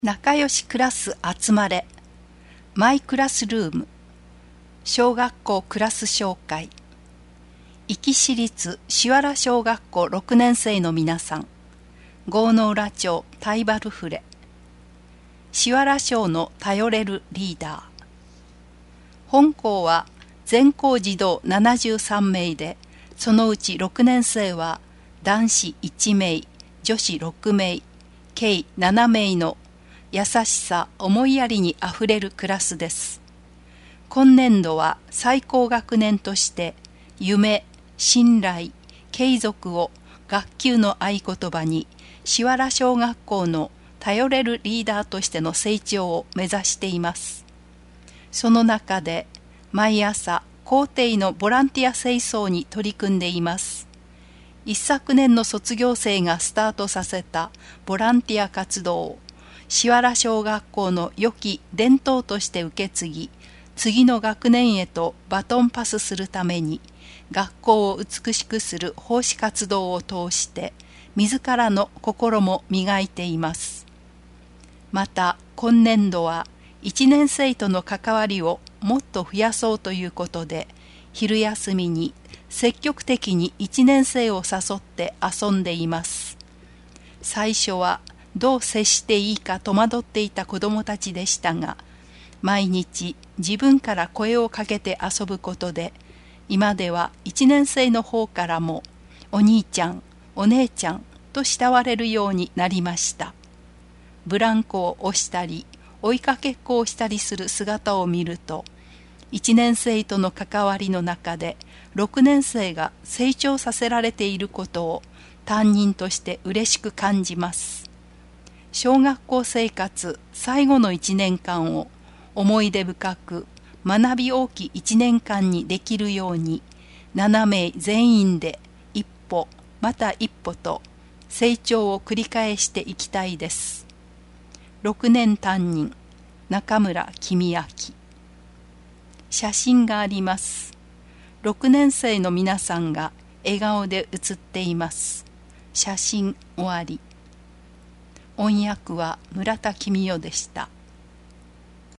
仲良しクラス集まれマイクラスルーム小学校クラス紹介壱岐市立檜原小学校6年生の皆さん、郷ノ浦町タイバルフレ檜原小の頼れるリーダー。本校は全校児童73名で、そのうち6年生は男子1名女子6名計7名の優しさ思いやりにあふれるクラスです。今年度は最高学年として夢、信頼、継続を学級の合言葉に、檜原小学校の頼れるリーダーとしての成長を目指しています。その中で毎朝校庭のボランティア清掃に取り組んでいます。一昨年の卒業生がスタートさせたボランティア活動を檜原小学校の良き伝統として受け継ぎ、次の学年へとバトンパスするために、学校を美しくする奉仕活動を通して自らの心も磨いています。また今年度は1年生との関わりをもっと増やそうということで、昼休みに積極的に1年生を誘って遊んでいます。最初はどう接していいか戸惑っていた子どもたちでしたが、毎日自分から声をかけて遊ぶことで、今では1年生の方からもお兄ちゃん、お姉ちゃんと慕われるようになりました。ブランコを押したり追いかけっこをしたりする姿を見ると、1年生との関わりの中で6年生が成長させられていることを担任として嬉しく感じます。小学校生活最後の1年間を思い出深く学び大きい1年間にできるように、7名全員で一歩また一歩と成長を繰り返していきたいです。6年担任中村公明。写真があります。6年生の皆さんが笑顔で写っています。写真終わり。音訳は村田公代でした。